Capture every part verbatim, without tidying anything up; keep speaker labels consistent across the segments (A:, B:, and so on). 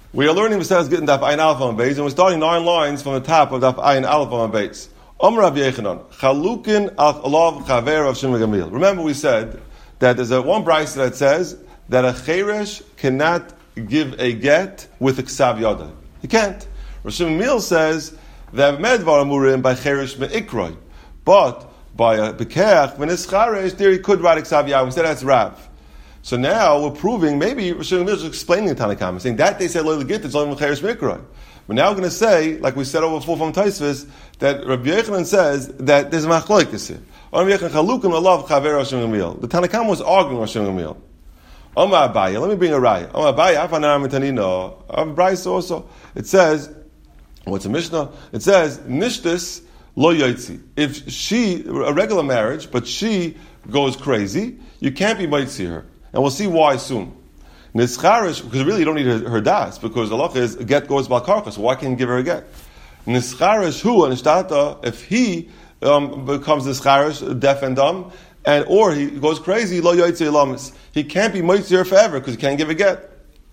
A: We are learning Masechtas Gittin Daf Ayin Aleph on Beis, and we're starting nine lines from the top of Daf Ayin Aleph on Beis. Omer Rav Yechanan, Chalukin al Alav Chaver of Shimon Gamliel. Remember, we said that there's a one brayso that says that a cheresh cannot give a get with a ksav yada. He can't. Rav Shimon Gamliel says that medvar amurim by cheresh me'ikroi, but by a bekeach when it's charesh there he could write a ksav yada. We said that's Rav. So now we're proving, maybe Rosh Hashanah is explaining the Tanna Kamma, saying that they said lo legit, it's only cheresh mikra. But now we're going to say, like we said over before from Taisvis, that Rabbi Yechanan says that there's a machlokes here. Rabbi Yechanan chalukim alav chaver Rosh Hashanah. The Tanna Kamma was arguing Rosh Hashanah. Omar Abaye, let me bring a raya. Omar Abaye, afanar mitanino. Omar Abaye also. It says, what's a Mishnah? It says nishtis lo yotzi. If she a regular marriage, but she goes crazy, you can't be mitzi her. And we'll see why soon. Nischarish, because really you don't need her, her das, because the halacha is a get goes bal karka, so why can't you give her a get? Nischarish hu and shtata, if he um, becomes nischarish, deaf and dumb, and or he goes crazy, lo yoytze ilamis. He can't be mitzi her forever because he can't give a get.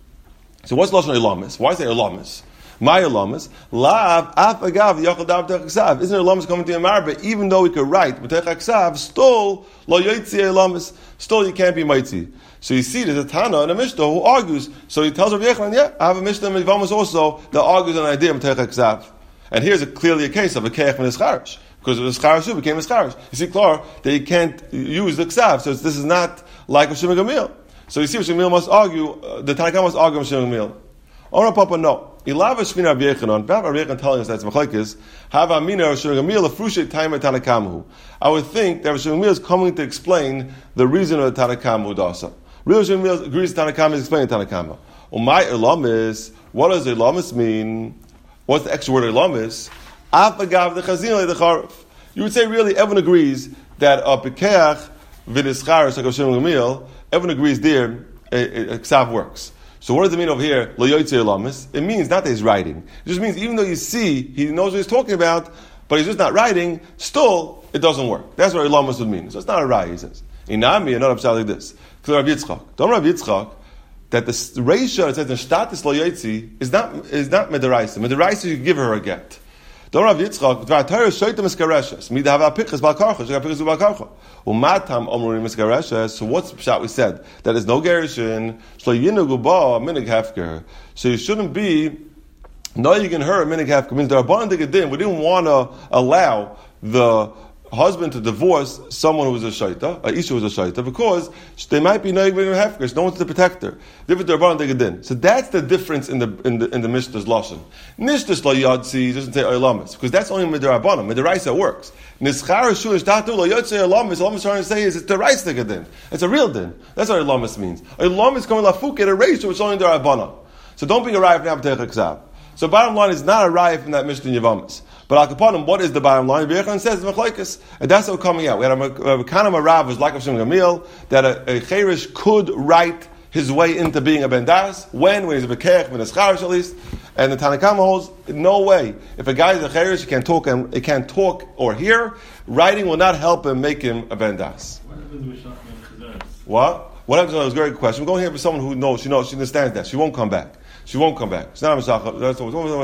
A: So what's lashon ilamis? Why say ilamis? My ilamis, lav af agav yachal dav techaksav. Isn't ilamis coming to a marba? Even though we could write with techaksav, still lo yoytze ilamis. Still you can't be mitzi. So you see, there's a Tana and a Mishnah who argues. So he tells Rabbi Yechanan, yeah, I have a Mishnah and Yivamas also that argues on an idea of Teichak Zav. And here's a, clearly a case of a Keich and a Scharish. Because of the Scharish who became a Scharish. You see, Clar, that you can't use the Ksav. So this is not like a Shimon Gamliel. So you see, Shimon Gamliel must argue, uh, the Tanna Kamma must argue with Shimon Gamliel. Ora Papa, no. Ilava Shmina Rabbi Yechanan, Rabbi Yechanan telling us that's Machlekes, have Amina Shimon Gamliel, a Frushe Taima Tanna Kamma. I would think that Shimon Gamliel is coming to explain the reason of the Tanna Kamma Dasa. Real Shimon agrees Tanna Kamma is explaining Tanna Kamma. Umay ilamis, what does ilamis mean? What's the extra word ilamis? Afagav the chazin the charif. You would say really everyone agrees that a pekeach v'nischaris like a Shimon Gamliel, everyone agrees there a, a, a ksav works. So what does it mean over here? Lo yoytze ilamis. It means not that he's writing. It just means even though you see he knows what he's talking about, but he's just not writing. Still, it doesn't work. That's what ilamis would mean. So it's not a rai. He says inami, not upside like this. Rav Yitzchak. Don't Rav Yitzchak that the reisha it says in status lo yotzi is not is not mederaisa. Mederaisa you give her a get. Don't Rav Yitzchak. V'atayr shoyta miskareshes. Midava pichas balkarcha. Shega pichas balkarcha. Umatam omru miskareshes. So what's the pshat we said that there's no gerushin. Shlo yinugu ba minig hefker. So you shouldn't be no you can her minig hefker means there are bonding again. We didn't want to allow the husband to divorce someone who was a shaita, a isha who was a shaita, because they might be noig with hefkers. No one's to protect her. Different derban degedin. So that's the difference in the in the in the Mishnah's lashon. Nishtas lo yadsi doesn't say olamis because that's only midrabanan. Midaraisa works. Nischar shu nishtatu lo yadsi olamis. Olamis trying to say is it's the rice degedin. It's a real din. That's what olamis means. Olamis coming lafuk at a ratio which is only derabanan. So don't be a raya from the Ksav. So bottom line is not a raya from that Mishnah in Yavamas. But al kaponim, what is the bottom line? Rabbi Yechanan says machlekes, and that's what's coming out. We had a, a, a kind of a rav was like of Shimon Gamliel that a, a cherish could write his way into being a bendas when when he's a bekeach when he's charish at least, and the Tanna Kamma holds no way. If a guy is a cherish, he can't talk and he can't talk or hear. Writing will not help him make him a bendas.
B: What happens with Shachman?
A: What? What happens? That was a great question. We're going here for someone who knows. She knows. She understands that. She won't come back. She won't come back. It's not a Mashacha. That's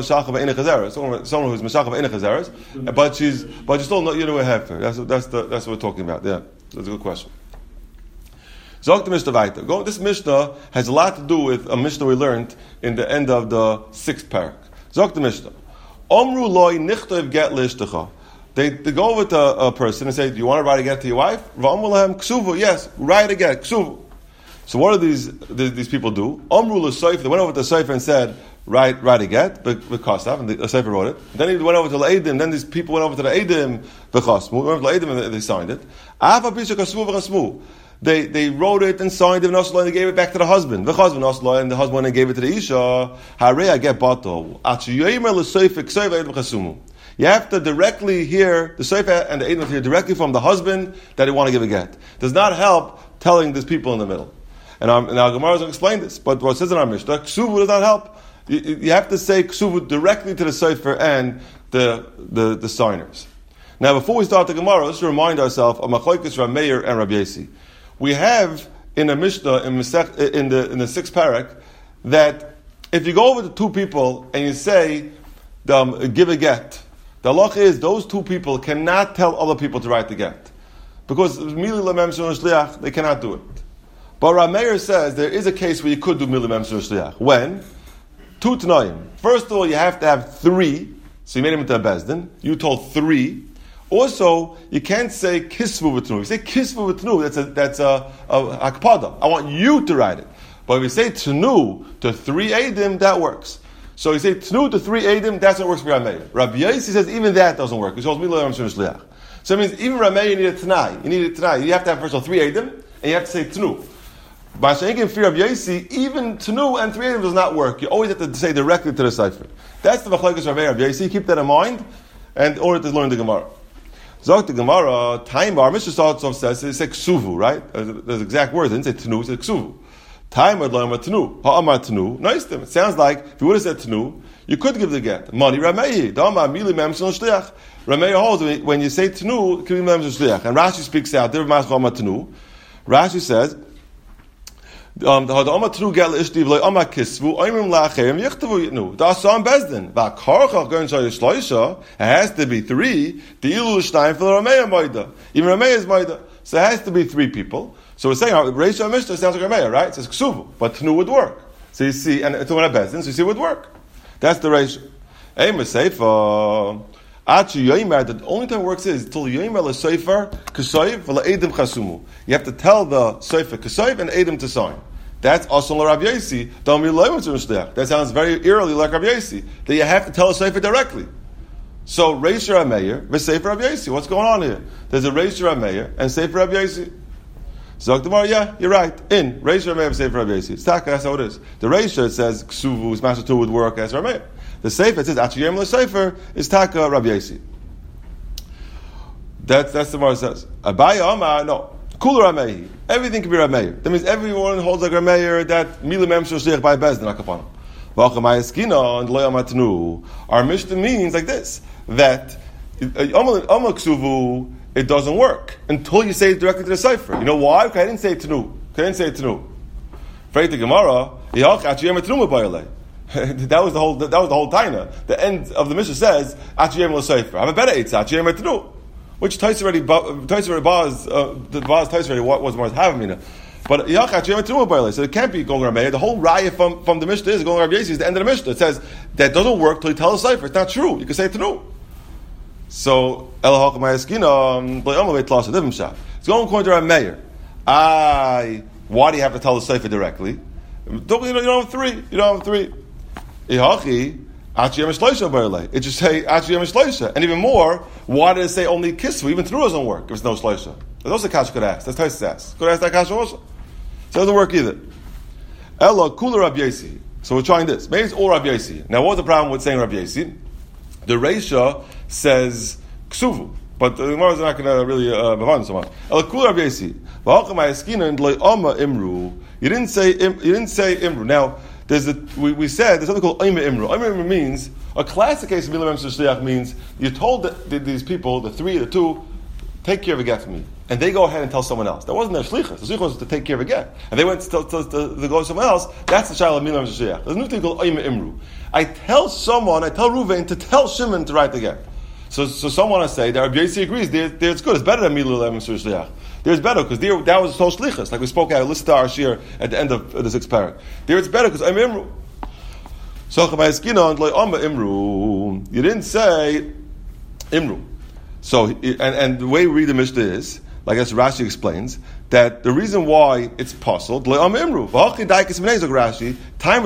A: someone who's Mashacha B'Inei Chazeres, but she's but she's still not you know a heifer. That's that's the that's what we're talking about. Yeah, that's a good question. Zog the Mishnah weiter. Go. This Mishnah has a lot to do with a Mishnah we learned in the end of the sixth parak. Zog the Mishnah. Omru loy nichtov get l'ishtecha. They they go with a, a person and say, "Do you want to write a get to your wife?" V'amru lahem ksuvu. Yes, write a get ksuvu. So what do these these people do? Omru l'soif. They went over to the sofer and said, "Write, write a get." B'chasav, and the sofer wrote it. Then he went over to the eidim. Then these people went over to the eidim. B'chasmu. Went over to the eidim and they signed it. Ava pisha kasmu v'chasmu. They they wrote it and signed it and also and gave it back to the husband. The husband also and the husband and gave it to the isha. Harei I get bato. Achiyomer l'soif k'soif eidim chasumu. You have to directly hear the sofer and the eidim hear directly from the husband that they want to give a get. Does not help telling these people in the middle. And our, and our Gemara doesn't explain this, but what it says in our Mishnah, ksuvu does not help. You, you have to say ksuvu directly to the sofer and the, the the signers. Now, before we start the Gemara, let's remind ourselves of Machlokes Rav Meir and Rav Yesi. We have in a Mishnah in, Mesech, in the in the sixth parak that if you go over to two people and you say, um, give a get, the halacha is those two people cannot tell other people to write the get. Because mili lemem shliach, they cannot do it. But Rameir says there is a case where you could do mili lemem shliach. When? Two tanoim. First of all, you have to have three. So you made him into a bezdin. You told three. Also, you can't say kisvu v'tnu. If you say kisvu v'tnu, that's a that's a, a akpada. I want you to write it. But if you say tnu to three edim, that works. So you say tnu to three edim, that's what works for Rameir. Rabbi Yossi says even that doesn't work. He calls mili lemem shliach. So it means even Rameir, you need a Tanai. You need a Tanai. You have to have first of all three Eidim, and you have to say Tnu. By Sheikh fear of Yossi, even Tnu and three Eidim does not work. You always have to say directly to the cipher. That's the Machlokes Rameir of Yossi. Keep that in mind, and in order to learn the Gemara. Zok the Gemara, time bar, Mister Saltzov says, it says Ksuvu, right? There's exact words. It didn't say Tnu, it said Ksuvu. Time ad lama Tnu. Ha'amar Tnu. Nice to him. It sounds like, if you would have said Tnu, you could give the get. Money Rameir. Dama mili mem shel shliach. Rameir holds when you say tnu, it can be mem shel shliach. And Rashi speaks out. There mas chama tnu. Rashi says, um, the ha'ama tnu gel ishti v'lo ama kisvu oimim la'acherim yichtavu yitnu. Da'asam bezdin. Va'karchach going to shloisha. It has to be three. The ilu shnayim for Rameir moida. Even Rameir is moida. So it has to be three people. So we're saying, Reisha Mishnah sounds like Rameir, right? It says ksuvu, but tnu would work. So you see, and it's one of bezdin, so you see it would work. That's the ratio. Hey, Meseifa. Achi Yoimer, the only time it works is till Yoimer le Seifer, Kasoiv, v'le Edim Chasumu. You have to tell the Seifer Kasoiv and Edim to sign. That's also Rav Yossi. That sounds very eerily like Rav Yossi. That you have to tell a Seifer directly. So, Reish Rameir, v'Seifer Rav Yossi. What's going on here? There's a Reish Rameir and Seifer Rav Yossi. Zok Gemara, yeah, you're right. In Reish Rameir and Seifer Rav Yossi. It's taka, that's how it is. The Reish, it says Ksuvu, Smasha two would work as Rameir. The Seifer, it says Achiyem LeSeifer, is taka Rav Yossi. That's, that's the Gemara says. Abaya Amar, no. Kula Rameir. Everything can be Rameir. That means everyone holds like Rameir that Mila Mem Shoshech by Bezdin Akapanam. V'achamay and Lo Yamatnu. Our Mishnah means like this, that Amal Ksuvu, it doesn't work until you say it directly to the cipher. You know why? Because I didn't say Tnu. I didn't say Tnu. Freit the Gemara, that was the whole. That was the whole taina. The end of the Mishnah says Achiyem l'Seifer. I have a better eitzah Achiyem etnu, which Tais already Tais already bars uh, the bars Tais already what was more havamina. But Yach Achiyem etnu b'ayla. So it can't be going Rameir. The whole raya from from the Mishnah is going Rav Yossi is the end of the Mishnah. It says that doesn't work till you tell the cipher. It's not true. You can say tnu. So Elahach Ma'askina B'Yamal Beitlas Adivim Shah. It's going according to Rameir. I why do you have to tell the cipher directly? Don't, you, know, you don't have three. You don't have three. It just say Achiyem Shloisha. And even more, why did it say only Kisvu? Even through doesn't work if it's no Shloisha. There's also Kasha could ask. That's Taisus ask. Could ask that Kasha also. So it doesn't work either. Ella Kula Rav Yossi. So we're trying this. Maybe it's all Rav Yossi. Now what was the problem with saying Rav Yossi? The Reisha says Ksuvu. But the Gemara is not going to really uh, so much. Ella Kula Rav Yossi. You didn't say you didn't say Imru. Now There's a, we, we said there's something called Oima Imru. Oima Imru means, a classic case of Mila Mem Shliach means you told the, the, these people, the three, the two, take care of a get for me. And they go ahead and tell someone else. That wasn't their shlichus. The shlichus was to take care of a get. And they went to, tell, to, to, to go to someone else. That's the child of Mila Mem Shliach. There's a new thing called Oima Imru. I tell someone, I tell Ruvain to tell Shimon to write the get. So, so someone will say that Rabbi Yossi agrees. There, there it's good. It's better than Mila Mem Shliach. There's better because there that was so shlichus. Like we spoke out, listen to our shir at the end of the sixth parak. There it's better because Oima Imru. So you didn't say Imru. So and, and the way we read the Mishnah is, like as Rashi explains, that the reason why it's puzzled, Imru. Time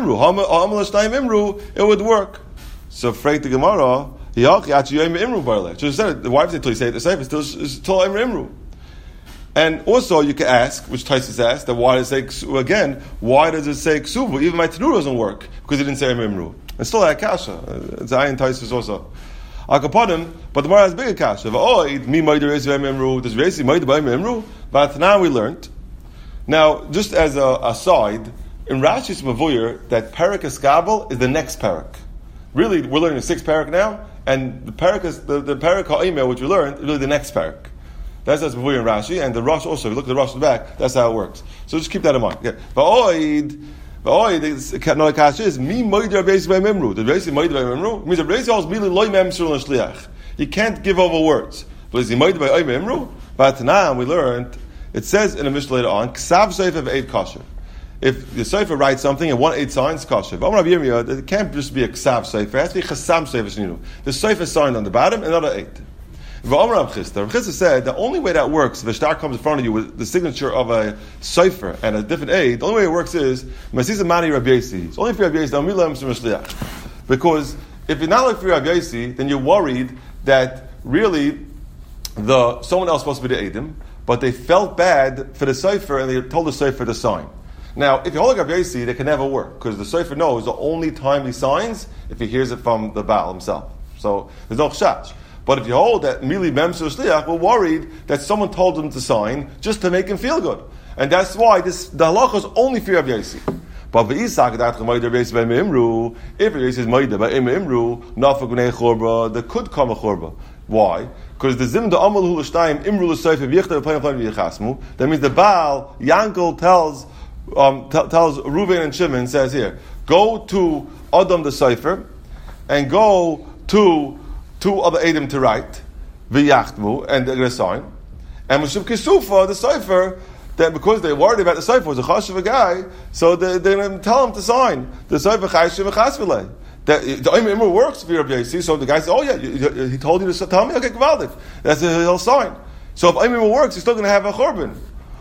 A: Imru, it would work. So Freit the Gemara, so said the wife said until you say it the safe, it's still still Imru. And also, you can ask, which Taisus asked, that why does it say again? Why does it say ksuvu? Even my tenu doesn't work because it didn't say imru. It's still a kasha. It's ayin Taisus also. Akapodim, but the Gemara has bigger kasha. V'oid mi moider is imru. Does Reisi moider by imru? But now we learned. Now, just as a aside, in Rashi's Mavuyer, that parak eskabel is the next parak. Really, we're learning the sixth parak now, and the parak is the, the parak ha'imeh, which we learned, is really the next parak. That's that's Mavuyer and Rashi, and the Rosh also. If you look at the Rosh in the back, that's how it works. So just keep that in mind. Okay. Oh, no, kasha is me moed Rabbi Yossi by Mimru. The Rabbi Yossi moed by Mimru means Rabbi Yossi holds mili loy memser l'shliach. He can't give over words. But is he moed by Mimru? But now we learned it says in a Mishnah later on ksav sefer v'eid kasha. If the sefer writes something and one eight signs kasha, but Rabbi Yirmiyah, it can't just be a ksav sefer. It has to be chasam sefer shninu. The sefer signed on the bottom, another eight. Rav Chisda said the only way that works, if a star comes in front of you with the signature of a cipher and a different aid, the only way it works is Masisa Mani Rabbi Yossi. It's only for Rabbi Yossi. Because if you're not like for Rabbi Yossi, then you're worried that really the someone else is supposed to be the Eidim, but they felt bad for the cipher and they told the cipher to sign. Now, if you hold like Rabbi Yossi, they can never work because the cipher knows the only time he signs if he hears it from the Baal himself. So there's no chash. But if you hold that Mili Memser Shliach, we're worried that someone told them to sign just to make him feel good. And that's why this the halacha is only for Rabbi Yossi. But if Rabbi Yossi is Maida by Imru, Nafak B'nei Chorba, there could come a Chorba. Why? Because the Zim da Amal Hu L'Shtayim Imru L'Soife V'yichta V'playim Playim V'yichasmu. That means the Baal, Yankel tells um, t- tells Reuven and Shimon, says here, go to Adam the Sefer, and go to two other Eidim to write, v'yachtmu, and they're going to sign. And Meshub Kisufa, the cipher, that because they're worried about the cipher, was a chashuv guy, so they, they're going to tell him to sign. The cipher chayshim v'chasvilei. The Imru works for Rabbi Yossi, so the guy says, oh yeah, you, you, he told you to tell me, okay, Gvaldik. That's a, he'll sign. So if Imru works, he's still going to have a churban.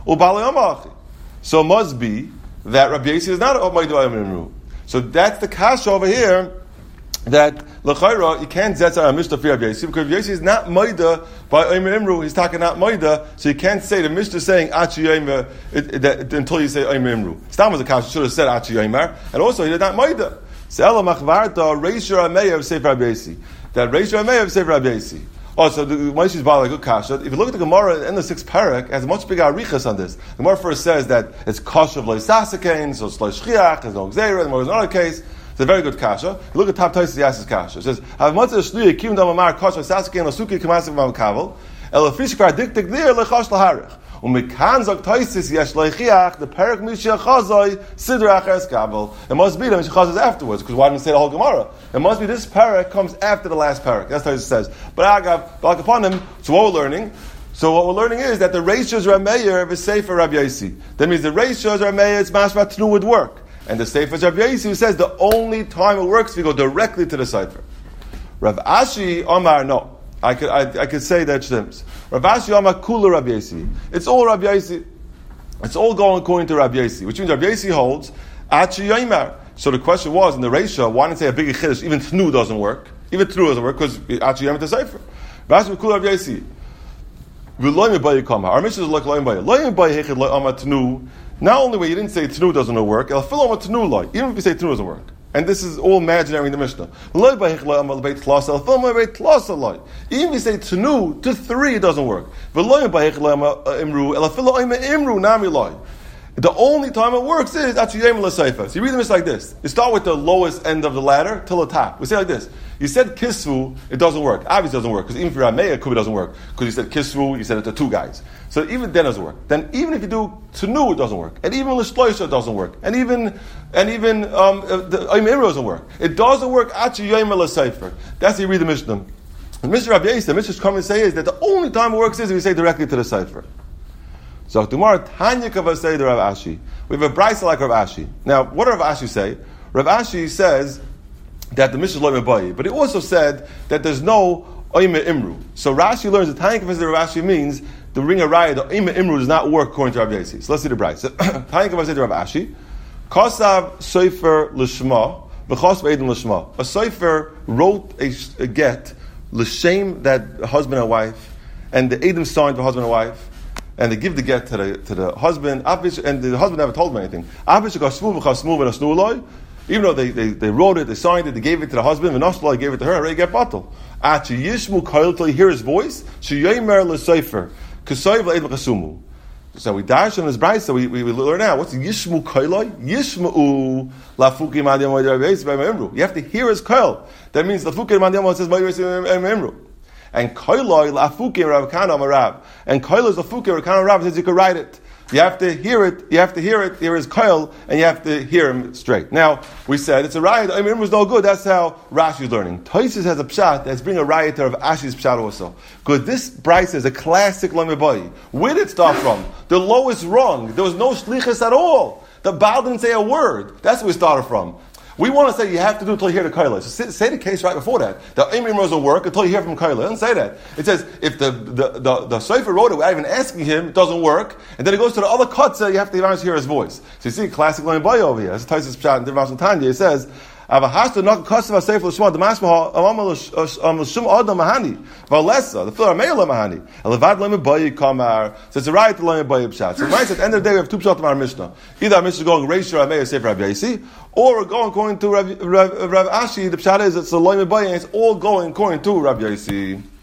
A: So it must be that Rabbi Yossi is not a Imru. So that's the kasha over here, that l'chayra you can't zetzer a mishnah for Rabbi Yossi because Rabbi Yossi is not moida by Omer Imru. He's talking not moida, so you can't say the mishnah saying achi yomer until you say Omer Imru. Stam was a kasha should have said achi yomer, and also he did not moida. So ela machvarta reisha ameya of sefer Rabbi Yossi. That reisha ameya of sefer Rabbi Yossi. Oh, so the Moshe's bala like good kasha. If you look at the Gemara in the sixth parak, it has a much bigger arichas on this. The Gemara first says that it's kasha of loisasakain, so it's loishchiach, there's no gzeira. The Gemara is another case. It's a very good kasha. Look at top Tosfos Yas's kasha. It says, "Have matzah shliya kim dam amar kasha saskein lasuki k'masik v'amkavel elafishkar dik dik dir lechash laharich u'mikan zok Tosfos yesh leichiach the parak mishia chazoi sidra acheres kabel." It must be that mishia chazoi afterwards because why didn't say the whole Gemara? It must be this parak comes after the last parak. That's how it says. But agav back upon him. So what we're learning. So what we're learning is that the reishos Rameir v'sefer Rabbi Yossi. That means the reishos Rameir it's mashma tnu would work. And the Sefer Rabbi Yossi who says the only time it works if you go directly to the Sefer. Rav Ashi Omar, no. I could I, I could say that shtims. Rav Ashi Omar Kula Rabbi Yossi. It's all Rabbi Yossi. It's all going according to Rabbi Yossi, which means Rabbi Yossi holds Achi Yomer. So the question was in the Reisha, why didn't say a big chiddush? Even Tnu doesn't work. Even Tnu doesn't work because Achi Yomer the Sefer. Rav Ashi Kula Rabbi Yossi. Our mission is like Loim Bayi. Loim Bayi Hechid Loim Amar Tnu. Not only way you didn't say Tnu doesn't work, even if you say Tnu doesn't work. And this is all imaginary in the Mishnah. Even if you say Tnu to three, it doesn't work. The only time it works is Achiyem L'Seifa. So you read the Mishnah like this. You start with the lowest end of the ladder till the top. We say like this. You said Kisvu, it doesn't work. Obviously it doesn't work. Because even for Rameya, it doesn't work. Because you said Kisvu, you said it to two guys. So even then it doesn't work. Then even if you do Tnu, it doesn't work. And even L'Shloisha, it doesn't work. And even and even um, the Omer doesn't work. It doesn't work Achiyem L'Seifa. That's how you read the Mishnah. The Mishnah Rabbi Yossi, the Mishnah's coming to say is that the only time it works is if you say directly to the Sefer. So tomorrow, Tanya Kavasei the Rav Ashi. We have a brisa like Rav Ashi. Now, what does Rav Ashi say? Rav Ashi says that the Mishnah is Loim Bayi, but he also said that there's no Oime Imru. So Rashi learns that Tanya Kavasei the Rav Ashi means the ring of Raya, the Oime Imru does not work according to Rav Yossi. So let's see the brisa. Tanya Kavasei the Rav Ashi. Kosav Sofer L'Shma, V'chos V'edim L'Shma. A Sofer wrote a, a get, L'Shem, that husband and wife, and the Edim signed for husband and wife, and they give the get to the to the husband, and the husband never told him anything. Even though they, they, they wrote it, they signed it, they gave it to the husband, and Nasrullah gave it to her, already get batal. Achi yishmu koil till you hear his voice, sheyomer l'seifer, k'soiv l'ed l'chasumu. So we dash on his bride, so we, we, we learn now, what's yishmu koiloi? Yishmu lafuki madiyam v'yavayis v'yamemru. You have to hear his koil. That means lafuki madiyam says v'yavayis v'yamemru. And koiloi lafuki Rav Kana Marab. And koiloi is lafuki Rav Kana Marab says you can write it. You have to hear it, you have to hear it, hear his koil, and you have to hear him straight. Now, we said it's a riot, I mean, it was no good, that's how Rashi's learning. Tosfos has a pshat that's bring a riot of Ashi's pshat also. Because this Bryce is a classic Lamibay. Where did it start from? The lowest rung. There was no shlichus at all. The Baal didn't say a word. That's where we started from. We want to say you have to do it until you hear the koila. So say, say the case right before that. The Imrim doesn't work until you hear from koila. It doesn't say that. It says if the the the, the Sefer wrote it without even asking him, it doesn't work. And then it goes to the other kotza, you have to even hear his voice. So you see, classic line boy over here. That's Tosfos pshat in Divas Tanya. It says, "Avahasta not kosav sefer l'shma demasmaha amal l'shum adam mahani v'alesa the filler meila mahani elevad lemi boy kamar." So it's a right to lemi boy pshat. So right at the end of the day, we have two pshat in our Mishnah. Either our Mishnah is going Reisha Ramei Sefer Rabbi Yaisi, or we're going according to Rav, Rav, Rav Ashi. The pshat is it's a lemi boy, and it's all going according to Rabbi Yaisi.